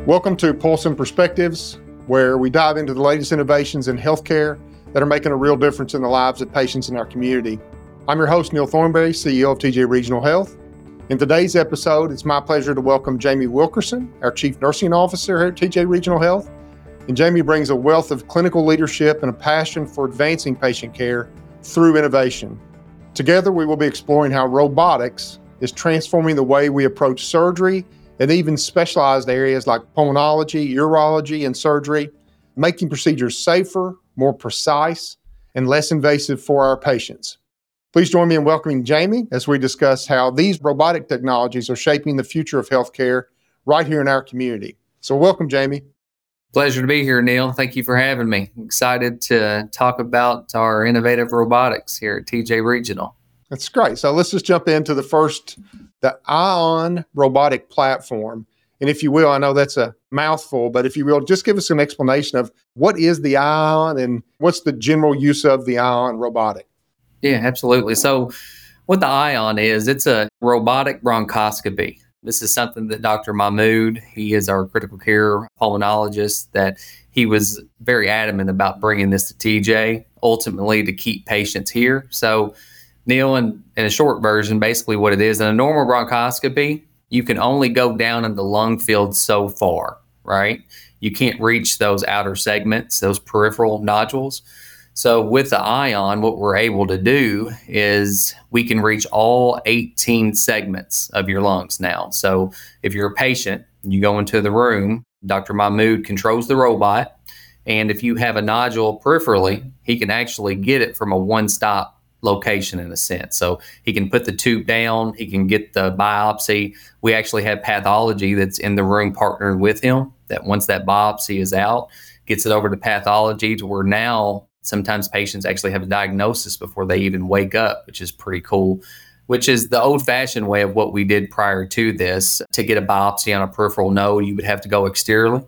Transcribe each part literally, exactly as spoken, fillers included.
Welcome to Pulse and Perspectives, where we dive into the latest innovations in healthcare that are making a real difference in the lives of patients in our community. I'm your host, Neil Thornberry, C E O of T J Regional Health. In today's episode, it's my pleasure to welcome Jamie Wilkerson, our Chief Nursing Officer here at T J Regional Health. And Jamie brings a wealth of clinical leadership and a passion for advancing patient care through innovation. Together, we will be exploring how robotics is transforming the way we approach surgery and even specialized areas like pulmonology, urology, and surgery, making procedures safer, more precise, and less invasive for our patients. Please join me in welcoming Jamie as we discuss how these robotic technologies are shaping the future of healthcare right here in our community. So welcome, Jamie. Pleasure to be here, Neil. Thank you for having me. Excited to talk about our innovative robotics here at T J Regional. That's great. So let's just jump into the first, the ION robotic platform. And if you will, I know that's a mouthful, but if you will, just give us an explanation of what is the ION and what's the general use of the ION robotic? Yeah, absolutely. So what the ION is, it's a robotic bronchoscopy. This is something that Doctor Mahmood, he is our critical care pulmonologist, that he was very adamant about bringing this to T J, ultimately to keep patients here. So Neil, in, in a short version, basically what it is, in a normal bronchoscopy, you can only go down in the lung field so far, right? You can't reach those outer segments, those peripheral nodules. So with the ION, what we're able to do is we can reach all eighteen segments of your lungs now. So if you're a patient, you go into the room, Doctor Mahmood controls the robot, and if you have a nodule peripherally, he can actually get it from a one-stop location in a sense. So he can put the tube down, he can get the biopsy. We actually have pathology that's in the room partnered with him, that once that biopsy is out, gets it over to pathology, to where now sometimes patients actually have a diagnosis before they even wake up, which is pretty cool, which is the old-fashioned way of what we did prior to this. To get a biopsy on a peripheral node, you would have to go exteriorly.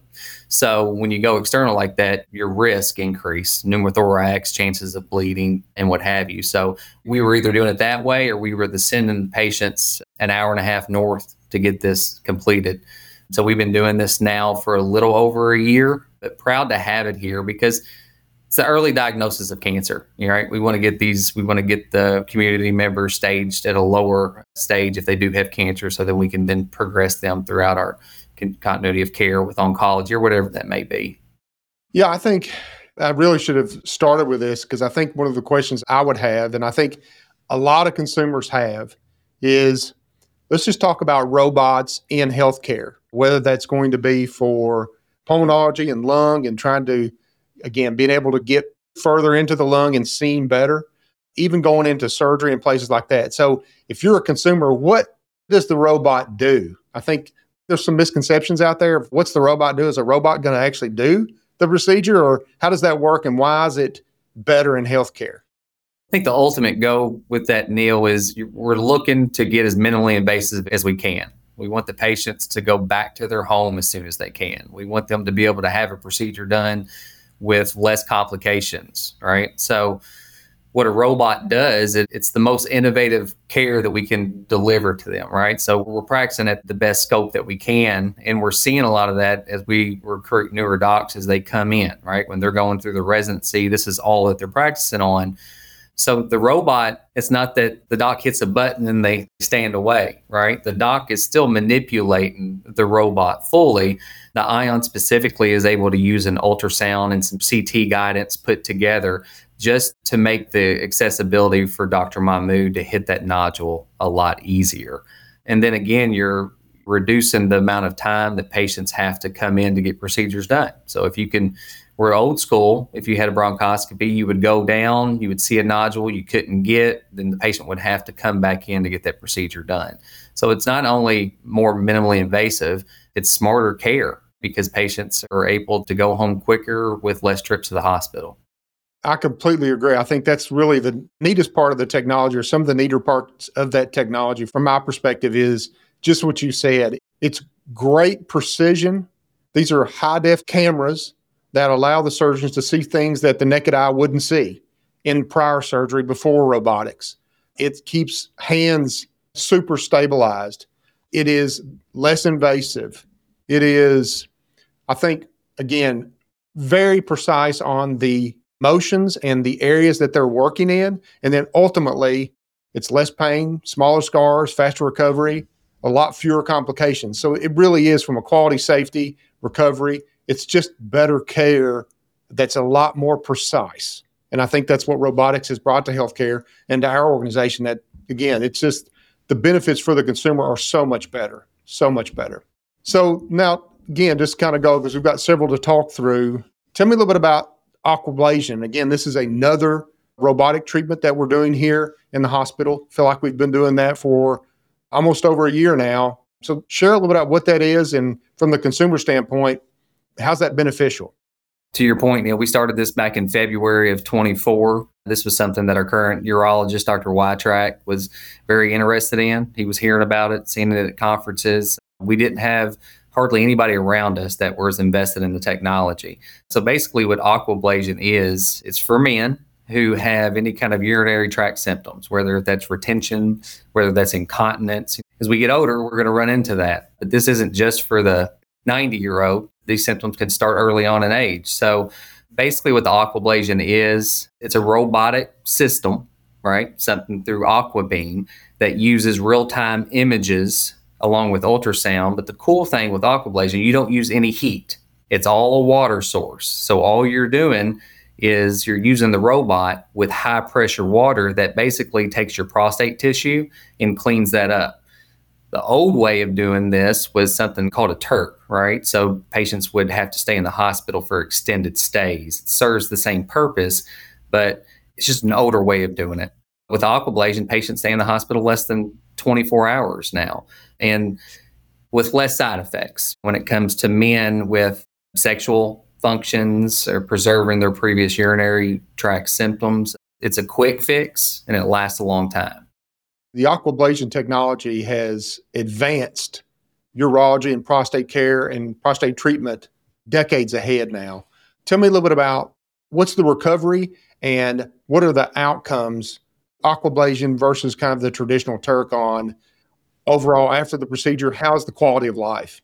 So when you go external like that, your risk increase, pneumothorax, chances of bleeding, and what have you. So we were either doing it that way, or we were the sending patients an hour and a half north to get this completed. So we've been doing this now for a little over a year, but proud to have it here because it's the early diagnosis of cancer. Right? We want to get these, we want to get the community members staged at a lower stage if they do have cancer, so that we can then progress them throughout our continuity of care with oncology or whatever that may be. Yeah, I think I really should have started with this because I think one of the questions I would have, and I think a lot of consumers have, is let's just talk about robots in healthcare, whether that's going to be for pulmonology and lung and trying to, again, being able to get further into the lung and seeing better, even going into surgery and places like that. So if you're a consumer, what does the robot do? I think there's some misconceptions out there of what's the robot do? Is a robot going to actually do the procedure, or how does that work, and why is it better in healthcare? I think the ultimate goal with that, Neil, is we're looking to get as minimally invasive as we can. We want the patients to go back to their home as soon as they can. We want them to be able to have a procedure done with less complications, right? So what a robot does, it, it's the most innovative care that we can deliver to them, right? So we're practicing at the best scope that we can, and we're seeing a lot of that as we recruit newer docs as they come in, right? When they're going through the residency, this is all that they're practicing on. So the robot, it's not that the doc hits a button and they stand away, right? The doc is still manipulating the robot fully. The ION specifically is able to use an ultrasound and some C T guidance put together just to make the accessibility for Doctor Mahmood to hit that nodule a lot easier. And then again, you're reducing the amount of time that patients have to come in to get procedures done. So if you can, we're old school. If you had a bronchoscopy, you would go down, you would see a nodule you couldn't get, then the patient would have to come back in to get that procedure done. So it's not only more minimally invasive, it's smarter care because patients are able to go home quicker with less trips to the hospital. I completely agree. I think that's really the neatest part of the technology, or some of the neater parts of that technology from my perspective, is just what you said. It's great precision. These are high-def cameras that allow the surgeons to see things that the naked eye wouldn't see in prior surgery before robotics. It keeps hands super stabilized. It is less invasive. It is I think, again, very precise on the motions and the areas that they're working in. And then ultimately, it's less pain, smaller scars, faster recovery, a lot fewer complications. So it really is, from a quality, safety, recovery, it's just better care that's a lot more precise. And I think that's what robotics has brought to healthcare and to our organization. That, again, it's just the benefits for the consumer are so much better, so much better. So now, again, just kind of go, because we've got several to talk through. Tell me a little bit about Aquablation. Again, this is another robotic treatment that we're doing here in the hospital. Feel like we've been doing that for almost over a year now. So share a little bit about what that is, and from the consumer standpoint, how's that beneficial? To your point, Neil, we started this back in February of twenty-four. This was something that our current urologist, Doctor Wytrack, was very interested in. He was hearing about it, seeing it at conferences. We didn't have hardly anybody around us that was invested in the technology. So basically what Aquablation is, it's for men who have any kind of urinary tract symptoms, whether that's retention, whether that's incontinence. As we get older, we're going to run into that. But this isn't just for the ninety-year-old. These symptoms can start early on in age. So basically what the Aquablation is, it's a robotic system, right? Something through AquaBeam that uses real-time images along with ultrasound. But the cool thing with Aquablation, you don't use any heat. It's all a water source. So all you're doing is you're using the robot with high pressure water that basically takes your prostate tissue and cleans that up. The old way of doing this was something called a T E R C, right? So patients would have to stay in the hospital for extended stays. It serves the same purpose, but it's just an older way of doing it. With Aquablation, patients stay in the hospital less than twenty-four hours now, and with less side effects. When it comes to men with sexual functions or preserving their previous urinary tract symptoms, it's a quick fix and it lasts a long time. The Aquablation technology has advanced urology and prostate care and prostate treatment decades ahead now. Tell me a little bit about what's the recovery and what are the outcomes, Aquablation versus kind of the traditional T E R C on overall after the procedure. How's the quality of life?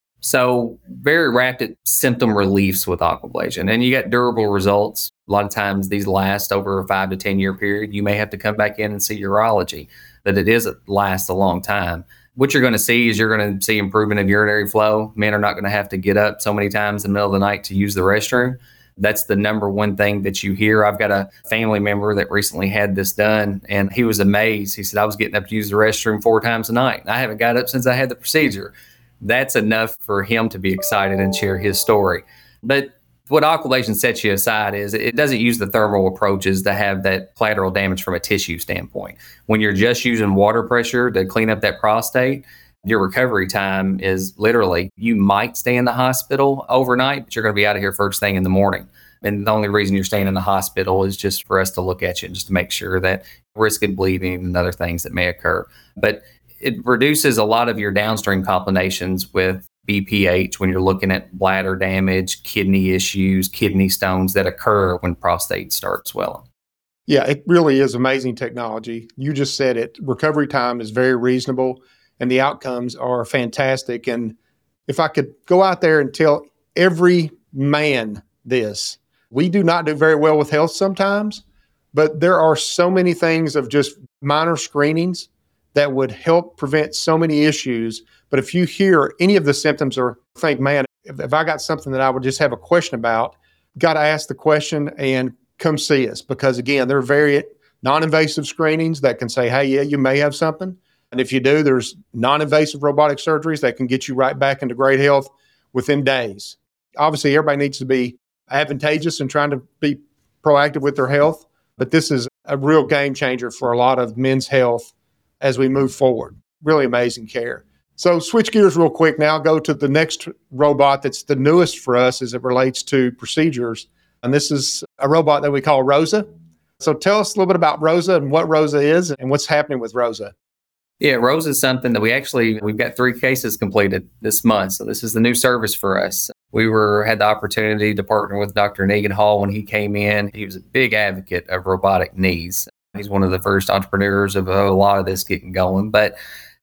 So very rapid symptom reliefs with Aquablation, and you get durable results. A lot of times these last over a five to ten year period. You may have to come back in and see urology, but it is lasts a long time. What you're going to see is you're going to see improvement of urinary flow. Men are not going to have to get up so many times in the middle of the night to use the restroom. That's the number one thing that you hear. I've got a family member that recently had this done, and he was amazed. He said, I was getting up to use the restroom four times a night. I haven't got up since I had the procedure. That's enough for him to be excited and share his story. But what Aquablation sets you aside is it doesn't use the thermal approaches to have that collateral damage from a tissue standpoint. When you're just using water pressure to clean up that prostate, your recovery time is literally, you might stay in the hospital overnight, but you're going to be out of here first thing in the morning. And the only reason you're staying in the hospital is just for us to look at you and just to make sure that risk of bleeding and other things that may occur. But it reduces a lot of your downstream complications with B P H when you're looking at bladder damage, kidney issues, kidney stones that occur when prostate starts swelling. Yeah, it really is amazing technology. You just said it. Recovery time is very reasonable and the outcomes are fantastic. And if I could go out there and tell every man this, we do not do very well with health sometimes, but there are so many things of just minor screenings that would help prevent so many issues. But if you hear any of the symptoms or think, man, if, if I got something that I would just have a question about, got to ask the question and come see us. Because again, there are very non-invasive screenings that can say, hey, yeah, you may have something. And if you do, there's non-invasive robotic surgeries that can get you right back into great health within days. Obviously, everybody needs to be advantageous and trying to be proactive with their health. But this is a real game changer for a lot of men's health as we move forward. Really amazing care. So switch gears real quick now, go to the next robot that's the newest for us as it relates to procedures. And this is a robot that we call ROSA. So tell us a little bit about ROSA and what ROSA is and what's happening with ROSA. Yeah, ROSA is something that we actually, we've got three cases completed this month. So this is the new service for us. We were had the opportunity to partner with Doctor Negan Hall when he came in. He was a big advocate of robotic knees. He's one of the first entrepreneurs of a lot of this getting going. But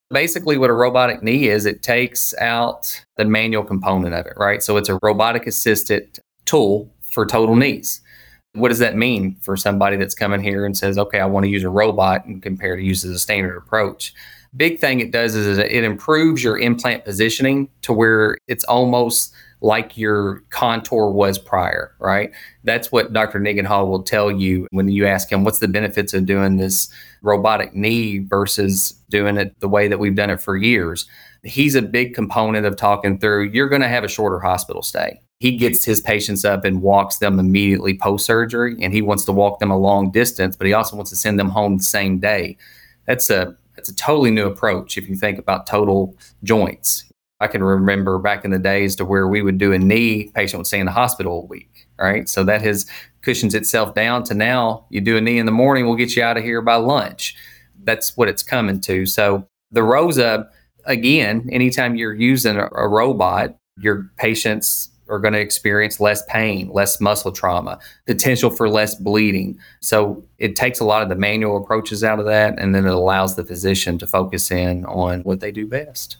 Basically, what a robotic knee is, it takes out the manual component of it, right? So it's a robotic assisted tool for total knees. What does that mean for somebody that's coming here and says, okay, I want to use a robot and compare to use as a standard approach? Big thing it does is it improves your implant positioning to where it's almost like your contour was prior, right? That's what Doctor Nigenhall will tell you when you ask him, what's the benefits of doing this robotic knee versus doing it the way that we've done it for years? He's a big component of talking through, you're going to have a shorter hospital stay. He gets his patients up and walks them immediately post-surgery, and he wants to walk them a long distance, but he also wants to send them home the same day. That's a, that's a totally new approach if you think about total joints. I can remember back in the days to where we would do a knee, patient would stay in the hospital a week, right? So that has cushions itself down to now you do a knee in the morning, we'll get you out of here by lunch. That's what it's coming to. So the ROSA, again, anytime you're using a, a robot, your patients are going to experience less pain, less muscle trauma, potential for less bleeding. So it takes a lot of the manual approaches out of that, and then it allows the physician to focus in on what they do best.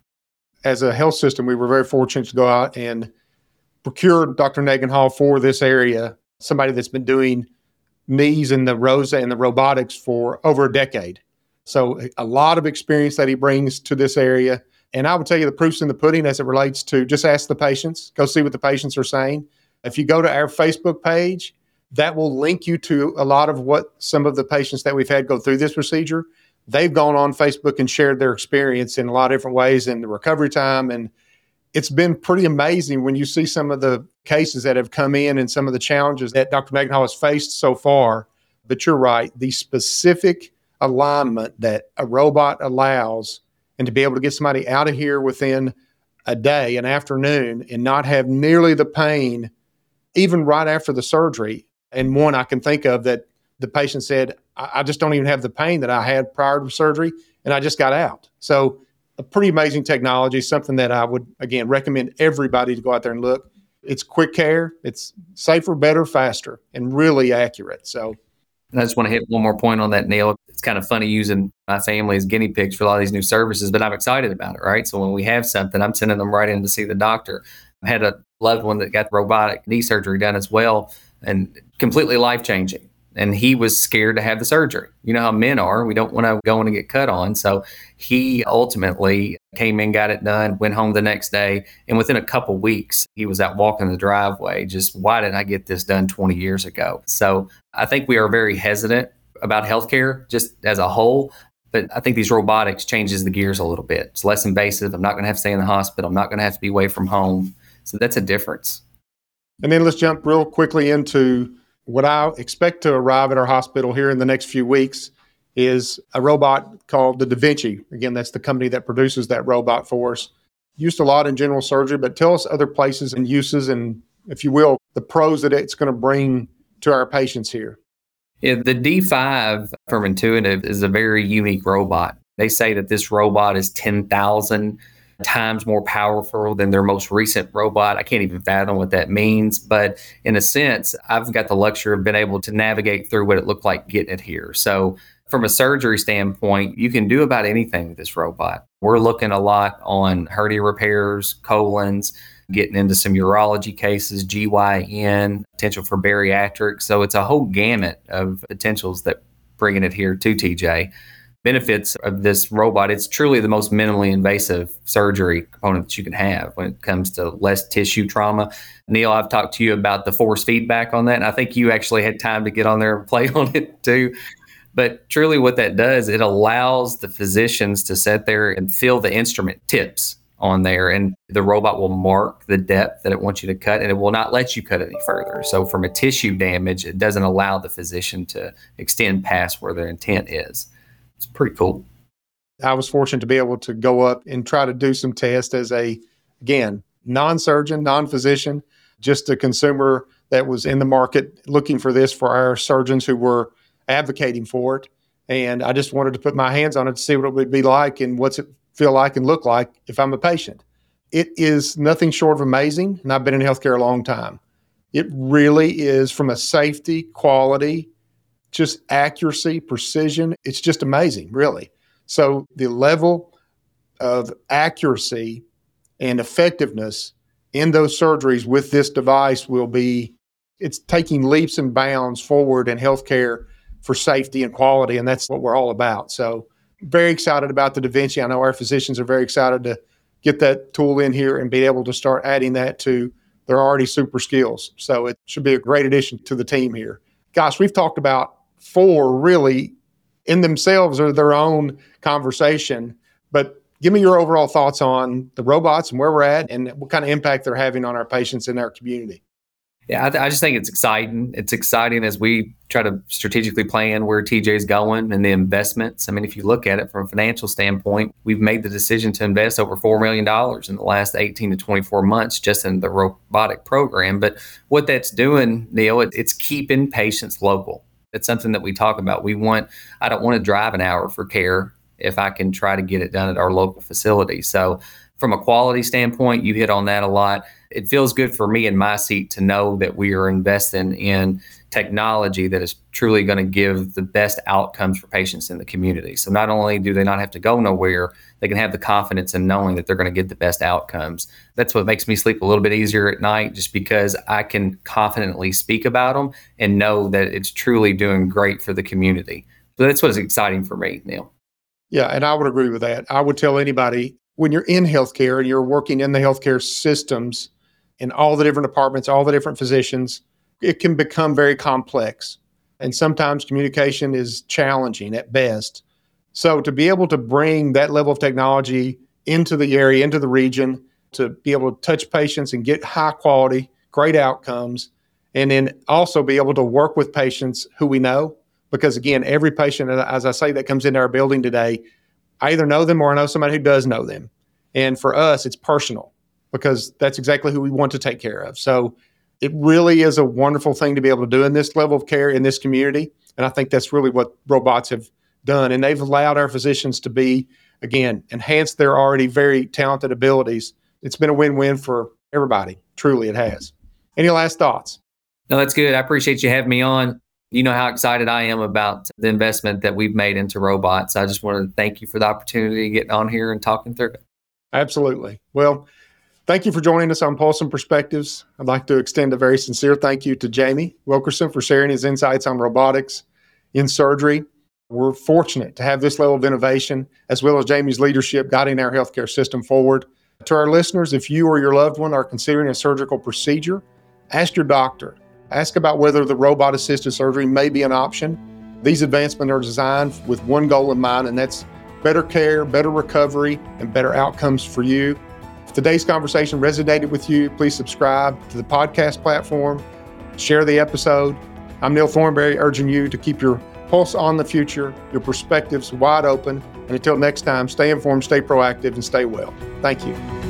As a health system, we were very fortunate to go out and procure Doctor Nigenhall for this area, somebody that's been doing knees and the ROSA and the robotics for over a decade. So a lot of experience that he brings to this area. And I would tell you the proof's in the pudding as it relates to just ask the patients, go see what the patients are saying. If you go to our Facebook page, that will link you to a lot of what some of the patients that we've had go through this procedure. They've gone on Facebook and shared their experience in a lot of different ways in the recovery time. And it's been pretty amazing when you see some of the cases that have come in and some of the challenges that Doctor Nigenhall has faced so far. But you're right, the specific alignment that a robot allows, and to be able to get somebody out of here within a day, an afternoon, and not have nearly the pain, even right after the surgery. And one I can think of that the patient said, I just don't even have the pain that I had prior to surgery, and I just got out. So a pretty amazing technology, something that I would, again, recommend everybody to go out there and look. It's quick care. It's safer, better, faster, and really accurate. So And I just want to hit one more point on that, Neil. It's kind of funny using my family as guinea pigs for a lot of these new services, but I'm excited about it, right? So when we have something, I'm sending them right in to see the doctor. I had a loved one that got robotic knee surgery done as well, and completely life-changing. And he was scared to have the surgery. You know how men are. We don't want to go in and get cut on. So he ultimately came in, got it done, went home the next day. And within a couple weeks, he was out walking the driveway. Just, why didn't I get this done twenty years ago? So I think we are very hesitant about healthcare just as a whole. But I think these robotics changes the gears a little bit. It's less invasive. I'm not going to have to stay in the hospital. I'm not going to have to be away from home. So that's a difference. And then let's jump real quickly into what I expect to arrive at our hospital here in the next few weeks is a robot called the Da Vinci. Again, that's the company that produces that robot for us. Used a lot in general surgery, but tell us other places and uses and, if you will, the pros that it's going to bring to our patients here. Yeah, the D five from Intuitive is a very unique robot. They say that this robot is ten thousand times more powerful than their most recent robot. I can't even fathom what that means. But in a sense, I've got the luxury of being able to navigate through what it looked like getting it here. So from a surgery standpoint, you can do about anything with this robot. We're looking a lot on hernia repairs, colons, getting into some urology cases, G Y N, potential for bariatrics. So it's a whole gamut of potentials that bringing it here to T J. Benefits of this robot, it's truly the most minimally invasive surgery component that you can have when it comes to less tissue trauma. Neil, I've talked to you about the force feedback on that, and I think you actually had time to get on there and play on it too. But truly what that does, it allows the physicians to sit there and feel the instrument tips on there, and the robot will mark the depth that it wants you to cut, and it will not let you cut any further. So from a tissue damage, it doesn't allow the physician to extend past where their intent is. It's pretty cool. I was fortunate to be able to go up and try to do some tests as a, again, non-surgeon, non-physician, just a consumer that was in the market looking for this for our surgeons who were advocating for it. And I just wanted to put my hands on it to see what it would be like and what's it feel like and look like if I'm a patient. It is nothing short of amazing, and I've been in healthcare a long time. It really is, from a safety, quality, just accuracy, precision. It's just amazing, really. So the level of accuracy and effectiveness in those surgeries with this device will be, it's taking leaps and bounds forward in healthcare for safety and quality, and that's what we're all about. So very excited about the Da Vinci. I know our physicians are very excited to get that tool in here and be able to start adding that to their already super skills. So it should be a great addition to the team here. Gosh, we've talked about four really in themselves or their own conversation, but give me your overall thoughts on the robots and where we're at and what kind of impact they're having on our patients in our community. Yeah, I, th- I just think it's exciting. It's exciting as we try to strategically plan where T J is going and the investments. I mean, if you look at it from a financial standpoint, we've made the decision to invest over four million dollars in the last eighteen to twenty-four months just in the robotic program. But what that's doing, Neil, it, it's keeping patients local. It's something that we talk about. We want, I don't want to drive an hour for care if I can try to get it done at our local facility. So from a quality standpoint, you hit on that a lot. It feels good for me in my seat to know that we are investing in technology that is truly going to give the best outcomes for patients in the community. So not only do they not have to go nowhere, they can have the confidence in knowing that they're going to get the best outcomes. That's what makes me sleep a little bit easier at night, just because I can confidently speak about them and know that it's truly doing great for the community. So that's what's exciting for me, Neil. Yeah, and I would agree with that. I would tell anybody, when you're in healthcare and you're working in the healthcare systems in all the different departments, all the different physicians, it can become very complex. And sometimes communication is challenging at best. So to be able to bring that level of technology into the area, into the region, to be able to touch patients and get high quality, great outcomes, and then also be able to work with patients who we know. Because again, every patient, as I say, that comes into our building today, I either know them or I know somebody who does know them. And for us, it's personal because that's exactly who we want to take care of. So it really is a wonderful thing to be able to do in this level of care in this community. And I think that's really what robots have done. And they've allowed our physicians to be, again, enhance their already very talented abilities. It's been a win-win for everybody. Truly, it has. Any last thoughts? No, that's good. I appreciate you having me on. You know how excited I am about the investment that we've made into robots. I just want to thank you for the opportunity to get on here and talking through it. Absolutely. Well, thank you for joining us on Pulse and Perspectives. I'd like to extend a very sincere thank you to Jamie Wilkerson for sharing his insights on robotics in surgery. We're fortunate to have this level of innovation, as well as Jamie's leadership guiding our healthcare system forward. To our listeners, if you or your loved one are considering a surgical procedure, ask your doctor. Ask about whether the robot-assisted surgery may be an option. These advancements are designed with one goal in mind, and that's better care, better recovery, and better outcomes for you. If today's conversation resonated with you, please subscribe to the podcast platform, share the episode. I'm Neil Thornberry, urging you to keep your pulse on the future, your perspectives wide open, and until next time, stay informed, stay proactive, and stay well. Thank you.